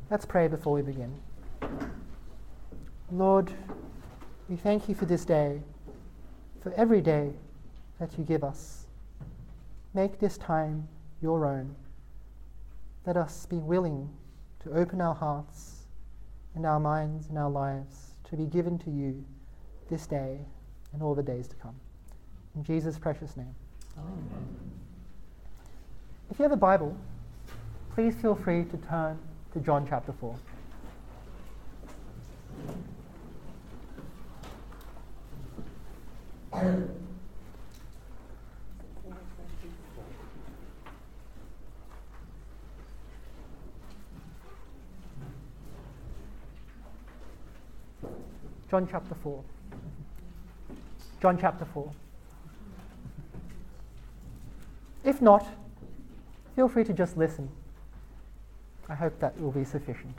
Let's pray before we begin. Lord, we thank you for this day, for every day that you give us. Make this time your own. Let us be willing to open our hearts and our minds and our lives to be given to you this day and all the days to come. In Jesus' precious name. Amen. If you have a Bible, please feel free to turn to John chapter 4. John chapter 4. John chapter 4. If not, feel free to just listen. I hope that will be sufficient.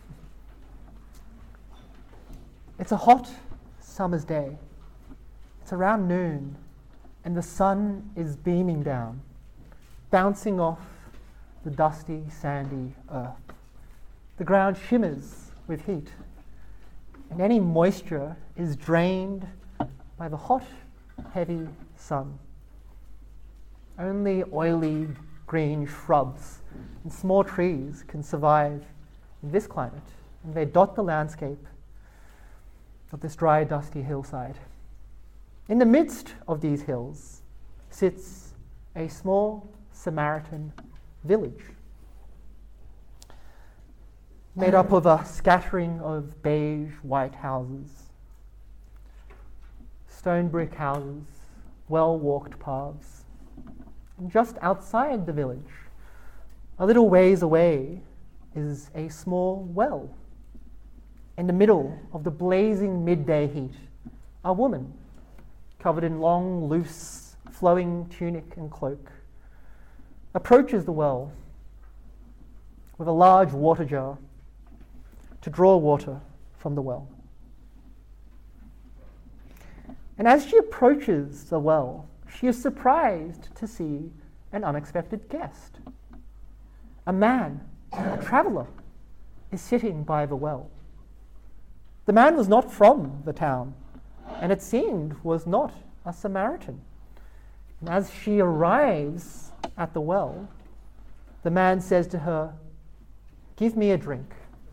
It's a hot summer's day. It's around noon, and the sun is beaming down, bouncing off the dusty, sandy earth. The ground shimmers with heat, and any moisture is drained by the hot, heavy sun. Only oily green shrubs and small trees can survive in this climate, and they dot the landscape of this dry, dusty hillside. In the midst of these hills sits a small Samaritan village, made up of a scattering of beige white houses, stone brick houses, well-walked paths. And just outside the village, a little ways away, is a small well. In the middle of the blazing midday heat, a woman, covered in long, loose, flowing tunic and cloak, approaches the well with a large water jar to draw water from the well. And as she approaches the well, she is surprised to see an unexpected guest. A man, a traveller, is sitting by the well. The man was not from the town, and it seemed was not a Samaritan. And as she arrives at the well, the man says to her, "Give me a drink."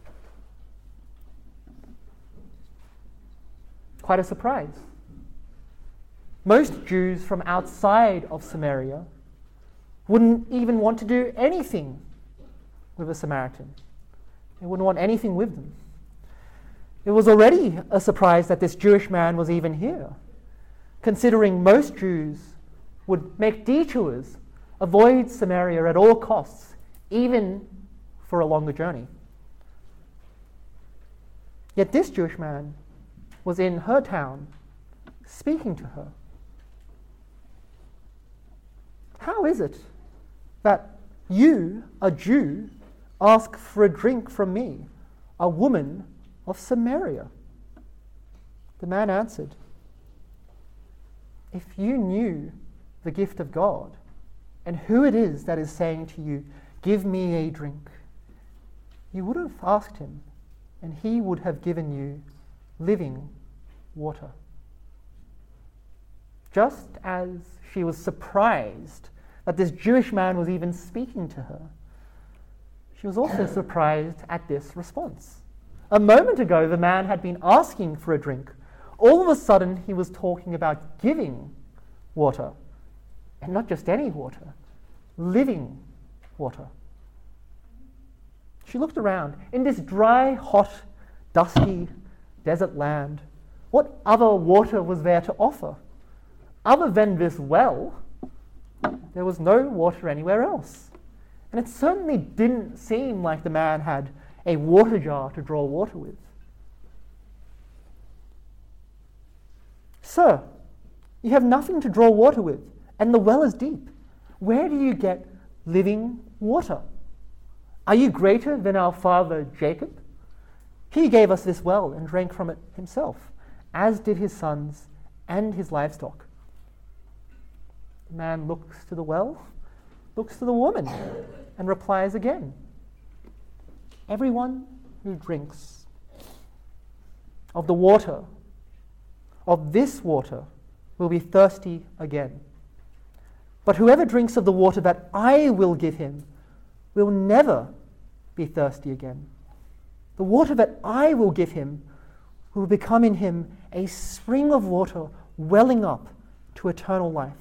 Quite a surprise. Most Jews from outside of Samaria wouldn't even want to do anything with a Samaritan. They wouldn't want anything with them. It was already a surprise that this Jewish man was even here, considering most Jews would make detours, avoid Samaria at all costs, even for a longer journey. Yet this Jewish man was in her town, speaking to her. How is it that you, a Jew, ask for a drink from me, a woman of Samaria? The man answered, "If you knew the gift of God and who it is that is saying to you, 'Give me a drink,' you would have asked him, and he would have given you living water." Just as she was surprised that this Jewish man was even speaking to her, she was also surprised at this response. A moment ago, the man had been asking for a drink. All of a sudden, he was talking about giving water, and not just any water, living water. She looked around. In this dry, hot, dusty desert land, what other water was there to offer? Other than this well, there was no water anywhere else. And it certainly didn't seem like the man had a water jar to draw water with. "Sir, you have nothing to draw water with, and the well is deep. Where do you get living water? Are you greater than our father Jacob? He gave us this well and drank from it himself, as did his sons and his livestock." The man looks to the well, looks to the woman, and replies again, everyone who drinks of the water, of this water, will be thirsty again. But whoever drinks of the water that I will give him will never be thirsty again. The water that I will give him will become in him a spring of water welling up to eternal life.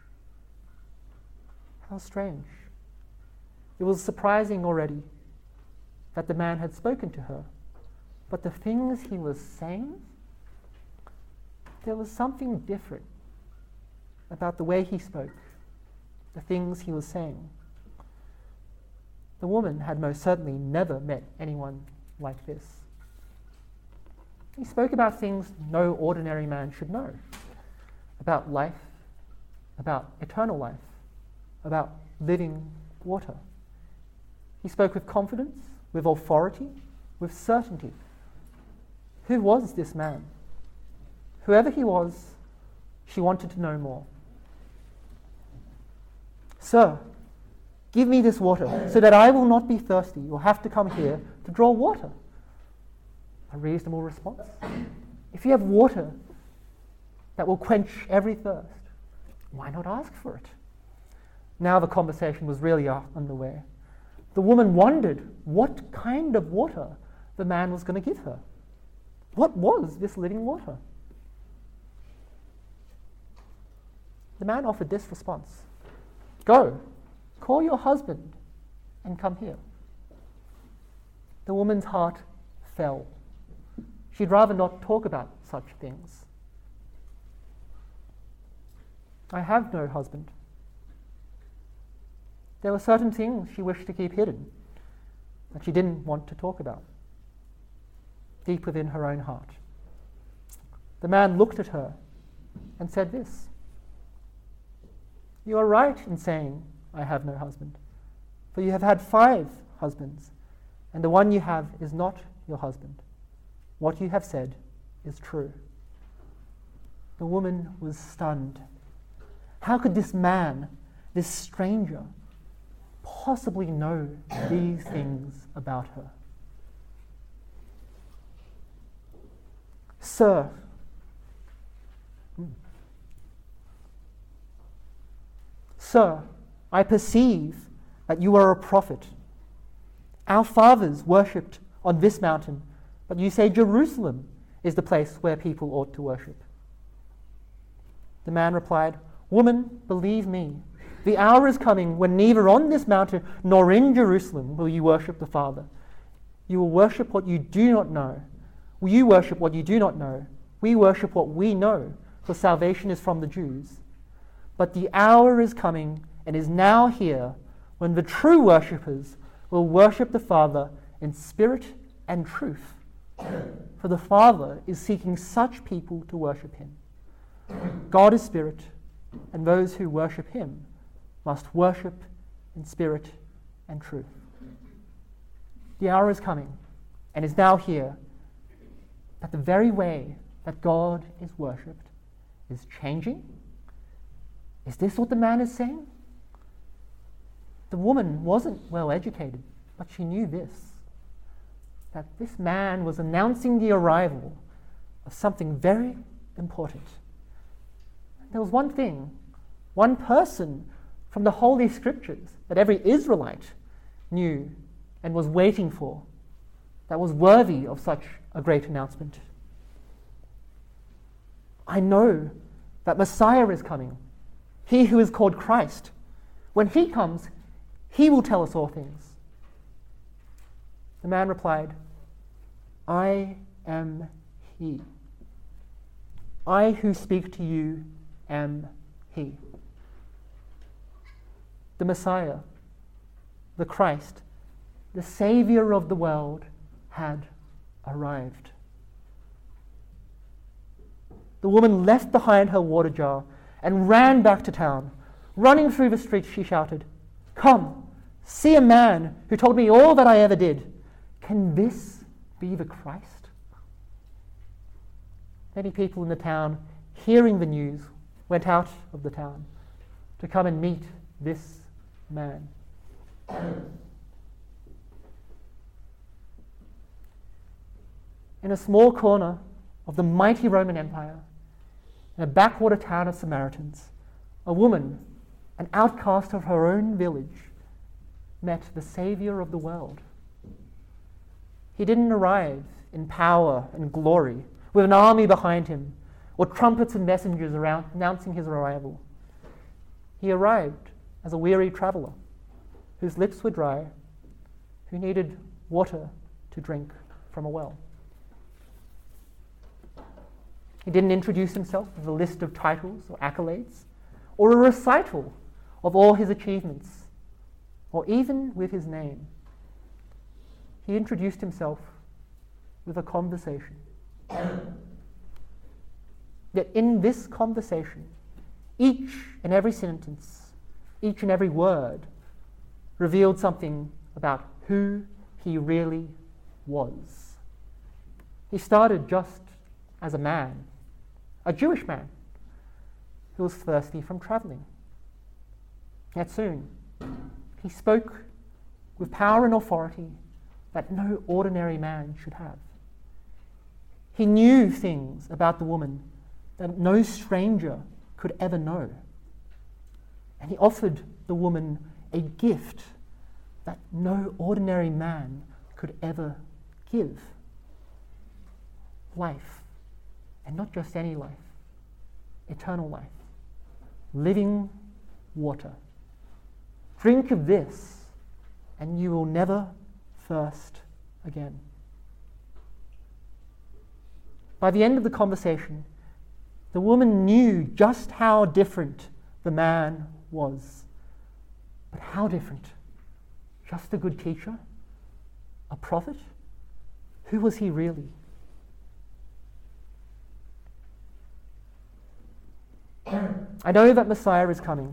How strange. It was surprising already that the man had spoken to her, but the things he was saying, there was something different about the way he spoke, the things he was saying. The woman had most certainly never met anyone like this. He spoke about things no ordinary man should know, about life, about eternal life, about living water. He spoke with confidence, with authority, with certainty. Who was this man? Whoever he was, she wanted to know more. Sir, give me this water so that I will not be thirsty or have to come here to draw water. A reasonable response. If you have water that will quench every thirst, why not ask for it? Now the conversation was really underway. The woman wondered what kind of water the man was going to give her. What was this living water? The man offered this response. Go, call your husband and come here. The woman's heart fell. She'd rather not talk about such things. I have no husband. There were certain things she wished to keep hidden that she didn't want to talk about, deep within her own heart. The man looked at her and said this, You are right in saying, I have no husband, for you have had 5 husbands, and the one you have is not your husband. What you have said is true. The woman was stunned. How could this man, this stranger, possibly know these things about her? Sir, I perceive that you are a prophet. Our fathers worshipped on this mountain, but you say Jerusalem is the place where people ought to worship. The man replied, Woman, believe me, the hour is coming when neither on this mountain nor in Jerusalem will you worship the Father. You will worship what you do not know. You worship what you do not know. We worship what we know, for salvation is from the Jews. But the hour is coming and is now here when the true worshippers will worship the Father in spirit and truth. For the Father is seeking such people to worship him. God is spirit, and those who worship him must worship in spirit and truth. The hour is coming and is now here that the very way that God is worshipped is changing. Is this what the man is saying? The woman wasn't well educated, but she knew this, that this man was announcing the arrival of something very important. There was one thing, one person from the Holy Scriptures that every Israelite knew and was waiting for, that was worthy of such a great announcement. I know that Messiah is coming, he who is called Christ. When he comes, he will tell us all things. The man replied, I am he. I who speak to you am he. The Messiah, the Christ, the Savior of the world had arrived. The woman left behind her water jar and ran back to town. Running through the streets, she shouted, Come, see a man who told me all that I ever did. Can this be the Christ? Many people in the town, hearing the news, went out of the town to come and meet this man. in a small corner of the mighty Roman Empire, in a backwater town of Samaritans, a woman, an outcast of her own village, met the Saviour of the world. He didn't arrive in power and glory, with an army behind him, or trumpets and messengers around announcing his arrival. He arrived as a weary traveller, whose lips were dry, who needed water to drink from a well. He didn't introduce himself with a list of titles or accolades, or a recital of all his achievements, or even with his name. He introduced himself with a conversation. Yet in this conversation, each and every sentence, each and every word revealed something about who he really was. He started just as a man, a Jewish man, who was thirsty from traveling. Yet soon, he spoke with power and authority that no ordinary man should have. He knew things about the woman that no stranger could ever know. And he offered the woman a gift that no ordinary man could ever give. Life, and not just any life, eternal life, living water. Drink of this, and you will never thirst again. By the end of the conversation, the woman knew just how different the man was. But how different? Just a good teacher? A prophet? Who was he really? I know that Messiah is coming.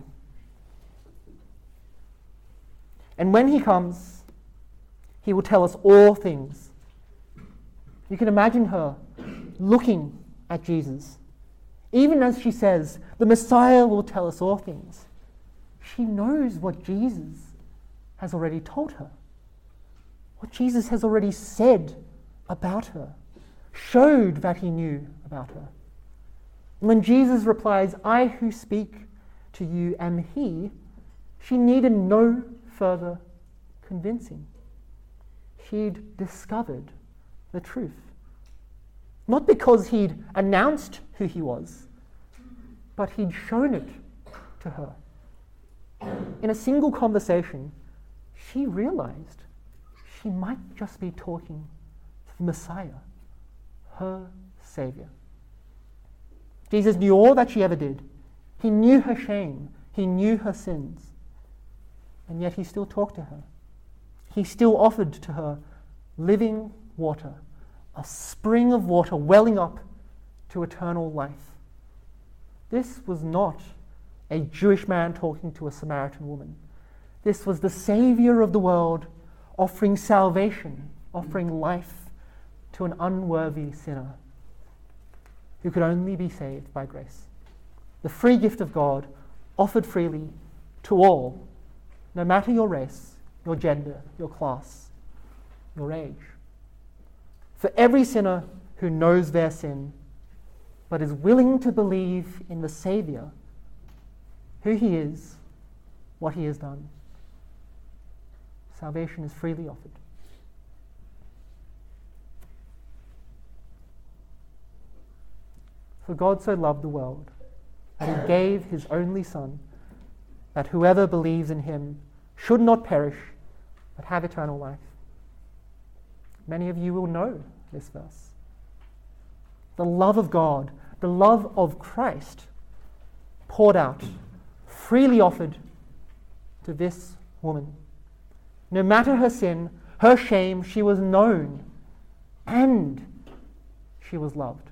And when he comes, he will tell us all things. You can imagine her looking at Jesus. Even as she says, the Messiah will tell us all things. She knows what Jesus has already told her. What Jesus has already said about her. Showed that he knew about her. And when Jesus replies, I who speak to you am he, she needed no further convincing. She'd discovered the truth. Not because he'd announced who he was, but he'd shown it to her. In a single conversation, she realized she might just be talking to the Messiah, her Savior. Jesus knew all that she ever did. He knew her shame. He knew her sins. And yet he still talked to her. He still offered to her living water, a spring of water welling up to eternal life. This was not a Jewish man talking to a Samaritan woman. This was the Savior of the world offering salvation, offering life to an unworthy sinner who could only be saved by grace. The free gift of God offered freely to all, no matter your race, your gender, your class, your age. For every sinner who knows their sin, but is willing to believe in the Savior, who he is, what he has done. Salvation is freely offered. For God so loved the world that he gave his only Son, that whoever believes in him should not perish, but have eternal life. Many of you will know this verse. The love of God, the love of Christ, poured out, freely offered to this woman. No matter her sin, her shame, she was known and she was loved.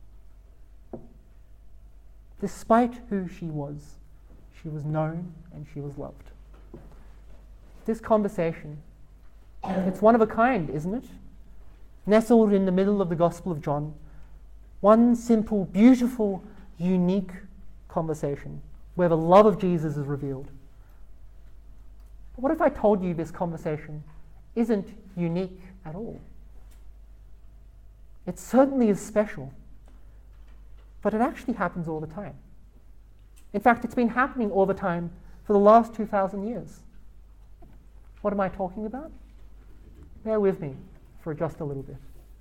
Despite who she was known and she was loved. This conversation, it's one of a kind, isn't it? Nestled in the middle of the Gospel of John. One simple, beautiful, unique conversation where the love of Jesus is revealed. But what if I told you this conversation isn't unique at all? It certainly is special, but it actually happens all the time. In fact, it's been happening all the time for the last 2,000 years. What am I talking about? Bear with me for just a little bit.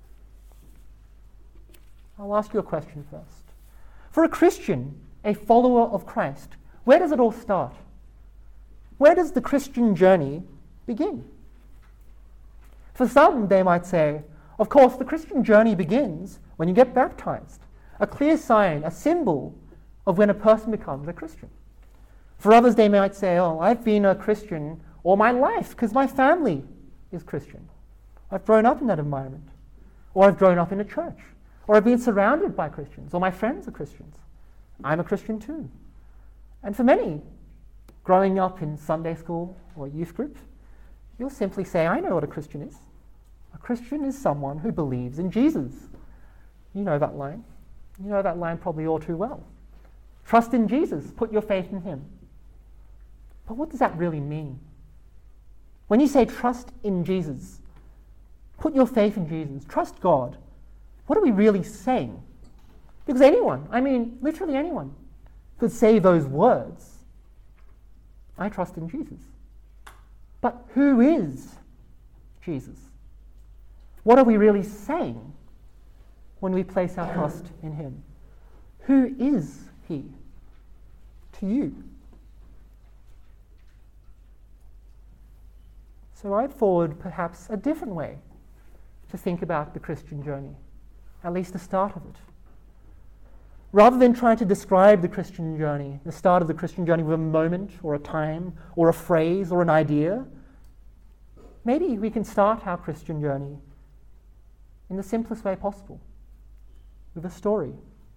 I'll ask you a question first. For a Christian, a follower of Christ, where does it all start? Where does the Christian journey begin? For some, they might say, of course, the Christian journey begins when you get baptized, a clear sign, a symbol of when a person becomes a Christian. For others, they might say, oh, I've been a Christian all my life because my family is Christian. I've grown up in that environment. Or I've grown up in a church. Or I've been surrounded by Christians. Or my friends are Christians. I'm a Christian too. And for many, growing up in Sunday school or youth group, you'll simply say, I know what a Christian is. A Christian is someone who believes in Jesus. You know that line. You know that line probably all too well. Trust in Jesus. Put your faith in him. But what does that really mean? When you say trust in Jesus, put your faith in Jesus, trust God, what are we really saying? Because anyone, I mean literally anyone, could say those words. I trust in Jesus. But who is Jesus? What are we really saying when we place our trust in him? Who is he to you? So I'd forward perhaps a different way to think about the Christian journey, at least the start of it. Rather than trying to describe the Christian journey, the start of the Christian journey with a moment or a time or a phrase or an idea, maybe we can start our Christian journey in the simplest way possible, with a story.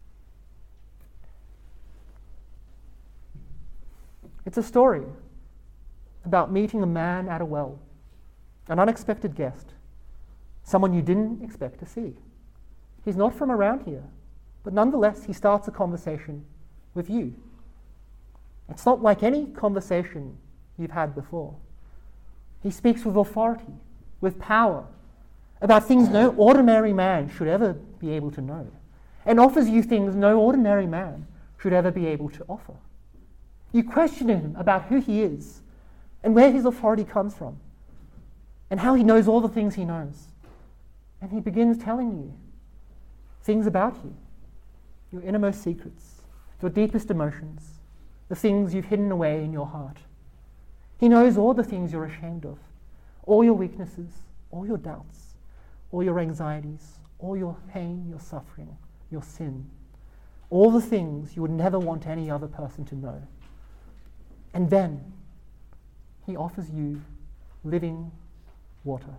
It's a story about meeting a man at a well, an unexpected guest, someone you didn't expect to see. He's not from around here, but nonetheless he starts a conversation with you. It's not like any conversation you've had before. He speaks with authority, with power, about things no ordinary man should ever be able to know, and offers you things no ordinary man should ever be able to offer. You question him about who he is, and where his authority comes from, and how he knows all the things he knows. And he begins telling you things about you, your innermost secrets, your deepest emotions, the things you've hidden away in your heart. He knows all the things you're ashamed of, all your weaknesses, all your doubts, all your anxieties, all your pain, your suffering, your sin, all the things you would never want any other person to know. And then he offers you living water.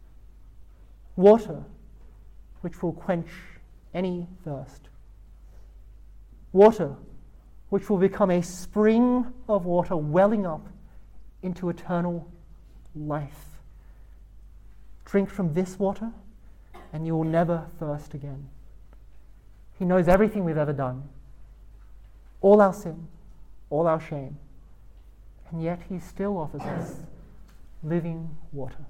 Water which will quench any thirst. Water which will become a spring of water welling up into eternal life. Drink from this water and you will never thirst again. He knows everything we've ever done, all our sin, all our shame, and yet he still offers us living water.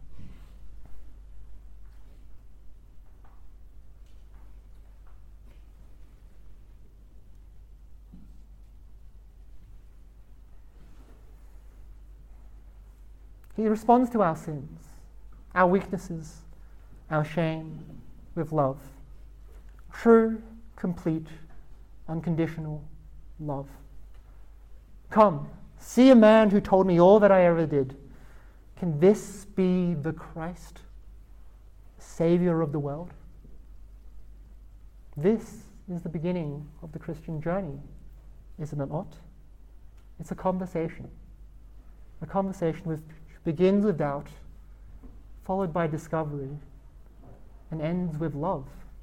He responds to our sins, our weaknesses, our shame with love. True, complete, unconditional love. Come, see a man who told me all that I ever did. Can this be the Christ, Savior of the world? This is the beginning of the Christian journey, isn't it not? It's a conversation which begins with doubt, followed by discovery, and ends with love.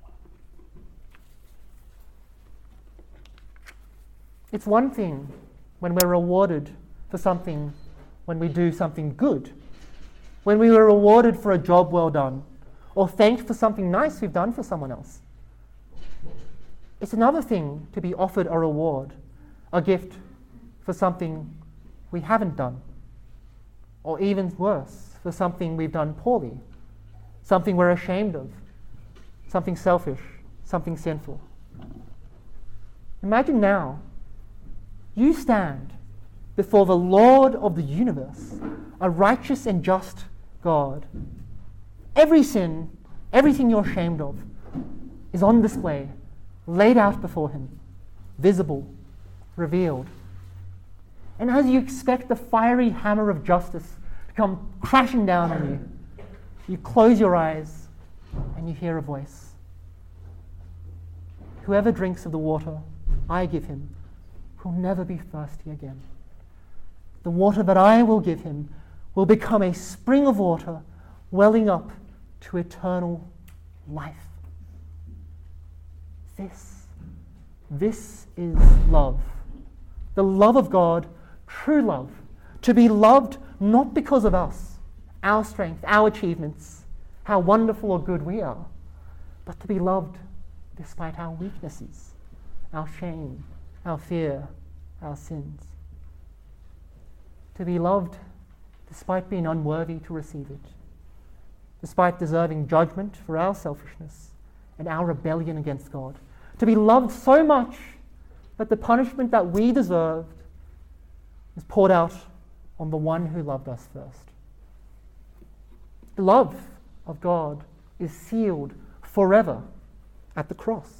It's one thing when we're rewarded for something, when we do something good, when we were rewarded for a job well done, or thanked for something nice we've done for someone else. It's another thing to be offered a reward, a gift for something we haven't done, or even worse, for something we've done poorly, something we're ashamed of, something selfish, something sinful. Imagine now, you stand before the Lord of the universe, a righteous and just God. Every sin, everything you're ashamed of, is on display, laid out before him, visible, revealed. And as you expect the fiery hammer of justice to come crashing down on you, you close your eyes and you hear a voice. Whoever drinks of the water I give him will never be thirsty again. The water that I will give him will become a spring of water welling up to eternal life. This is love. The love of God, true love. To be loved not because of us, our strength, our achievements, how wonderful or good we are, but to be loved despite our weaknesses, our shame, our fear, our sins. To be loved despite being unworthy to receive it, despite deserving judgment for our selfishness and our rebellion against God. To be loved so much that the punishment that we deserved is poured out on the one who loved us first. The love of God is sealed forever at the cross.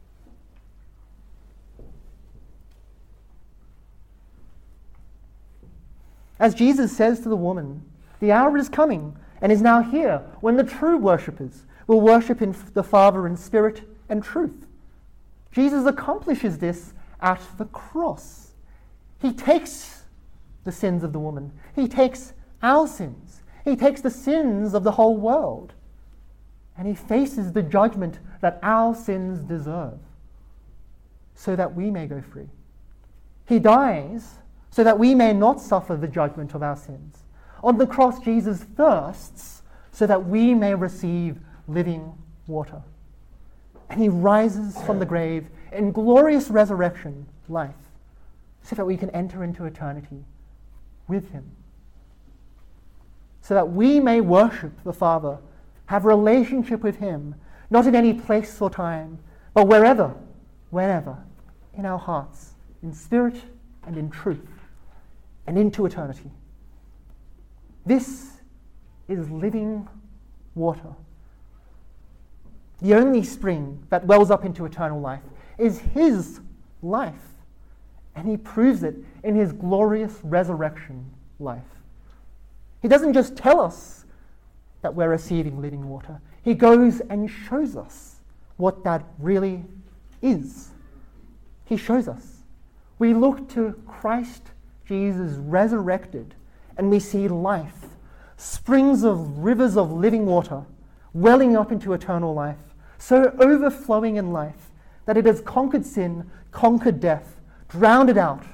As Jesus says to the woman, the hour is coming and is now here when the true worshippers will worship in the Father in spirit and truth. Jesus accomplishes this at the cross. He takes the sins of the woman. He takes our sins. He takes the sins of the whole world. And he faces the judgment that our sins deserve so that we may go free. He dies so that we may not suffer the judgment of our sins. On the cross, Jesus thirsts so that we may receive living water. And he rises from the grave in glorious resurrection life so that we can enter into eternity with him. So that we may worship the Father, have a relationship with him, not in any place or time, but wherever, whenever, in our hearts, in spirit and in truth, and into eternity. This is living water. The only spring that wells up into eternal life is his life, and he proves it in his glorious resurrection life. He doesn't just tell us that we're receiving living water. He goes and shows us what that really is. He shows us. We look to Christ Jesus resurrected, and we see life, springs of rivers of living water welling up into eternal life, so overflowing in life that it has conquered sin, conquered death, drowned it out.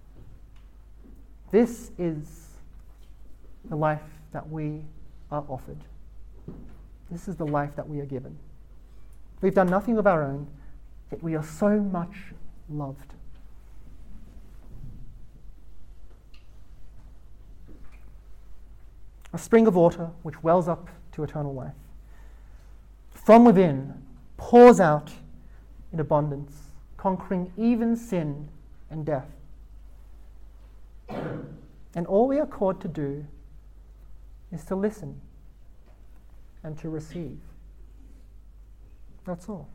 This is the life that we are offered. This is the life that we are given. We've done nothing of our own, yet we are so much loved. A spring of water which wells up to eternal life. From within, pours out in abundance, conquering even sin and death. And all we are called to do is to listen and to receive. That's all.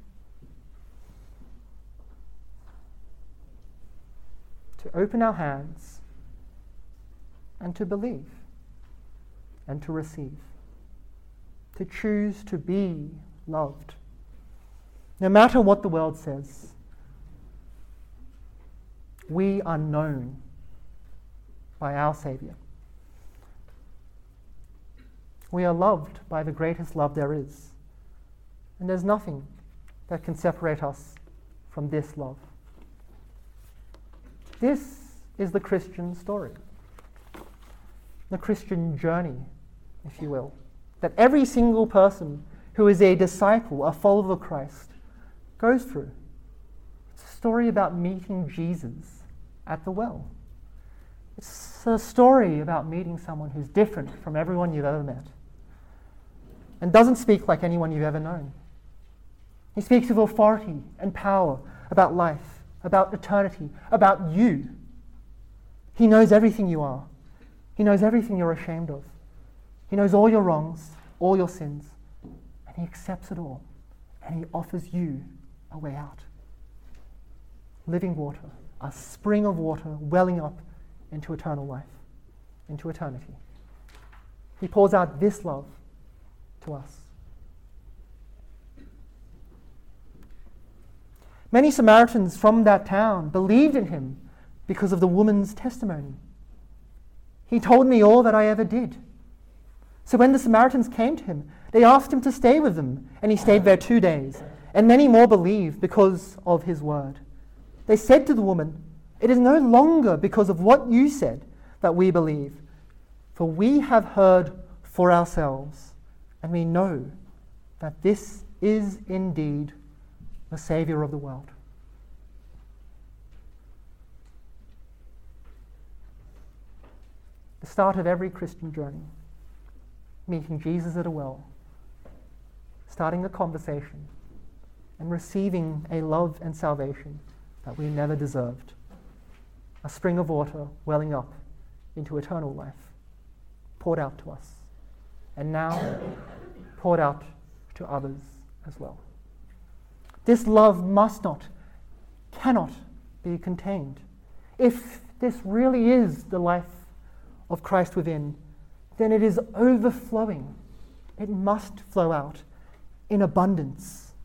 To open our hands and to believe and to receive. To choose to be loved. No matter what the world says, we are known by our Saviour. We are loved by the greatest love there is. And there's nothing that can separate us from this love. This is the Christian story. The Christian journey, if you will. That every single person who is a disciple, a follower of Christ, goes through. It's a story about meeting Jesus at the well. It's a story about meeting someone who's different from everyone you've ever met and doesn't speak like anyone you've ever known. He speaks of authority and power, about life, about eternity, about you. He knows everything you are. He knows everything you're ashamed of. He knows all your wrongs, all your sins, and he accepts it all, and he offers you a way out. Living water, a spring of water welling up into eternal life, into eternity. He pours out this love to us. Many Samaritans from that town believed in him because of the woman's testimony. He told me all that I ever did. So when the Samaritans came to him, they asked him to stay with them, and he stayed there 2 days. And many more believed because of his word. They said to the woman, "It is no longer because of what you said that we believe, for we have heard for ourselves, and we know that this is indeed the Saviour of the world." The start of every Christian journey, meeting Jesus at a well, starting a conversation, and receiving a love and salvation that we never deserved. A spring of water welling up into eternal life, poured out to us, and now poured out to others as well. This love must not, cannot be contained. If this really is the life of Christ within, then it is overflowing. It must flow out in abundance.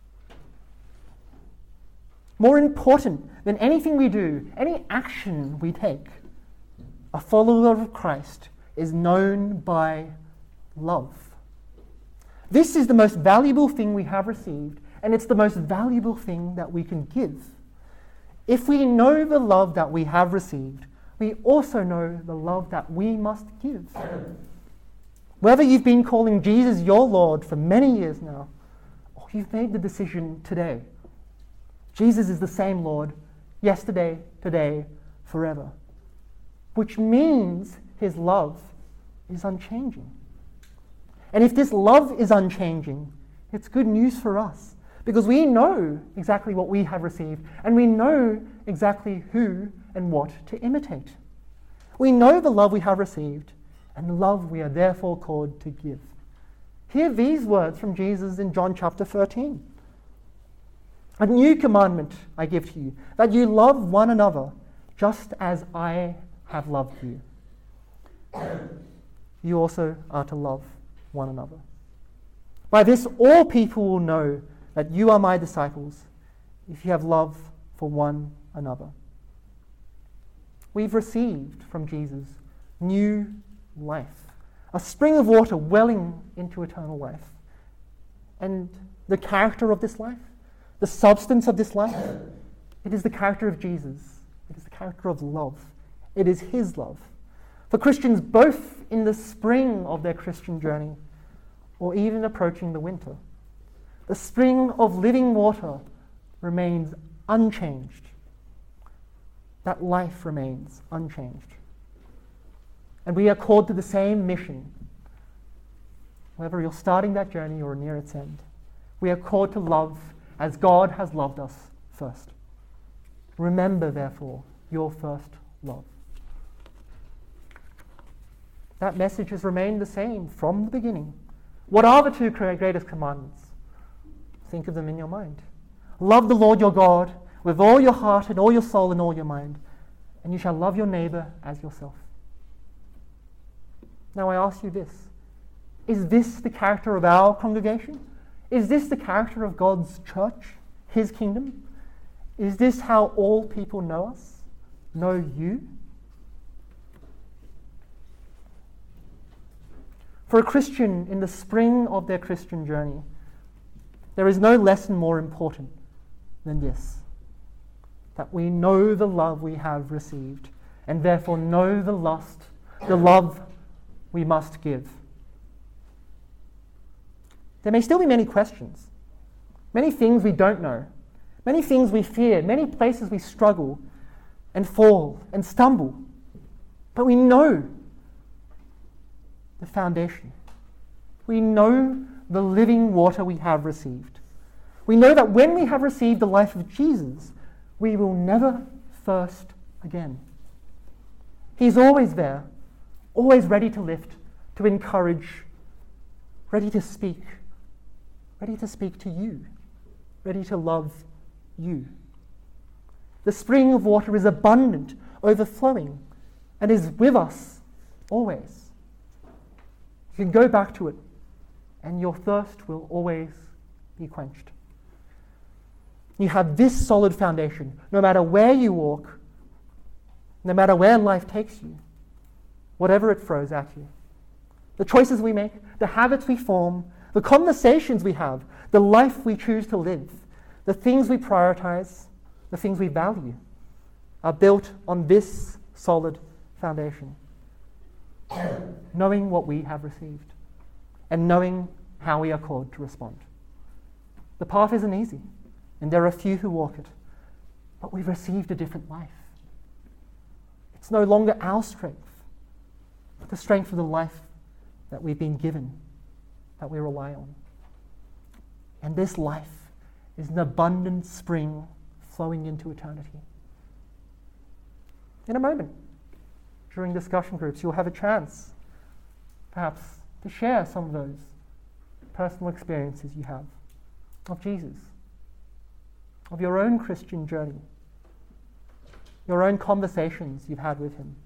More important than anything we do, any action we take, a follower of Christ is known by love. This is the most valuable thing we have received, and it's the most valuable thing that we can give. If we know the love that we have received, we also know the love that we must give. Whether you've been calling Jesus your Lord for many years now, or you've made the decision today, Jesus is the same Lord yesterday, today, forever. Which means his love is unchanging. And if this love is unchanging, it's good news for us, because we know exactly what we have received, and we know exactly who and what to imitate. We know the love we have received, and the love we are therefore called to give. Hear these words from Jesus in John chapter 13. "A new commandment I give to you, that you love one another, just as I have loved you. You also are to love one another. By this all people will know that you are my disciples, if you have love for one another." We've received from Jesus new life, a spring of water welling into eternal life. And the character of this life, the substance of this life, it is the character of Jesus. It is the character of love. It is his love. For Christians, both in the spring of their Christian journey or even approaching the winter, the spring of living water remains unchanged. That life remains unchanged. And we are called to the same mission. Whether you're starting that journey or near its end, we are called to love as God has loved us first. Remember, therefore, your first love. That message has remained the same from the beginning. What are the two greatest commandments? Think of them in your mind. Love the Lord your God with all your heart and all your soul and all your mind, and you shall love your neighbor as yourself. Now I ask you this. Is this the character of our congregation? Is this the character of God's church, his kingdom? Is this how all people know us, know you? For a Christian in the spring of their Christian journey, there is no lesson more important than this: that we know the love we have received, and therefore know the love we must give. There may still be many questions, many things we don't know, many things we fear, many places we struggle and fall and stumble. But we know the foundation. We know the living water we have received. We know that when we have received the life of Jesus, we will never thirst again. He's always there, always ready to lift, to encourage, ready to speak to you, ready to love you. The spring of water is abundant, overflowing, and is with us always. You can go back to it, and your thirst will always be quenched. You have this solid foundation, no matter where you walk, no matter where life takes you, whatever it throws at you. The choices we make, the habits we form, the conversations we have, the life we choose to live, the things we prioritize, the things we value, are built on this solid foundation. Knowing what we have received and knowing how we are called to respond. The path isn't easy, and there are few who walk it, but we've received a different life. It's no longer our strength, but the strength of the life that we've been given, that we rely on. And this life is an abundant spring flowing into eternity. In a moment, during discussion groups, you'll have a chance, perhaps, to share some of those personal experiences you have of Jesus, of your own Christian journey, your own conversations you've had with him.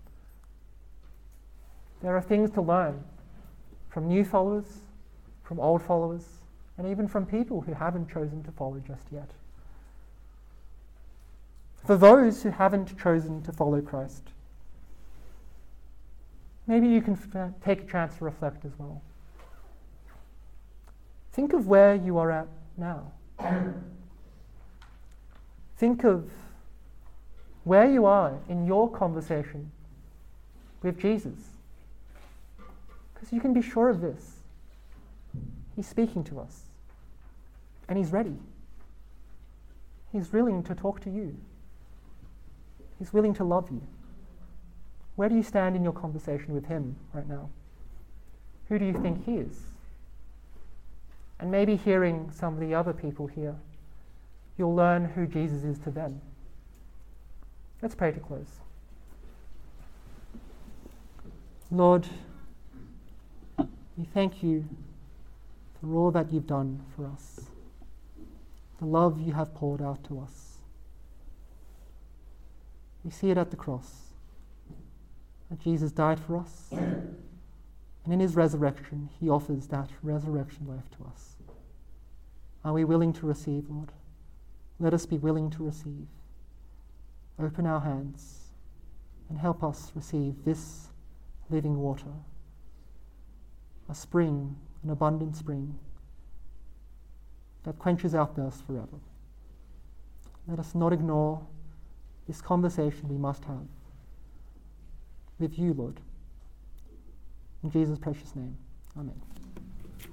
There are things to learn from new followers, from old followers, and even from people who haven't chosen to follow just yet. For those who haven't chosen to follow Christ, maybe you can take a chance to reflect as well. Think of where you are at now. Think of where you are in your conversation with Jesus. Because you can be sure of this. He's speaking to us. And he's ready. He's willing to talk to you. He's willing to love you. Where do you stand in your conversation with him right now? Who do you think he is? And maybe hearing some of the other people here, you'll learn who Jesus is to them. Let's pray to close. Lord, we thank you for all that you've done for us, the love you have poured out to us. We see it at the cross, that Jesus died for us, and in his resurrection, he offers that resurrection life to us. Are we willing to receive, Lord? Let us be willing to receive. Open our hands and help us receive this living water, a spring, an abundant spring that quenches our thirst forever. Let us not ignore this conversation we must have with you, Lord. In Jesus' precious name, amen.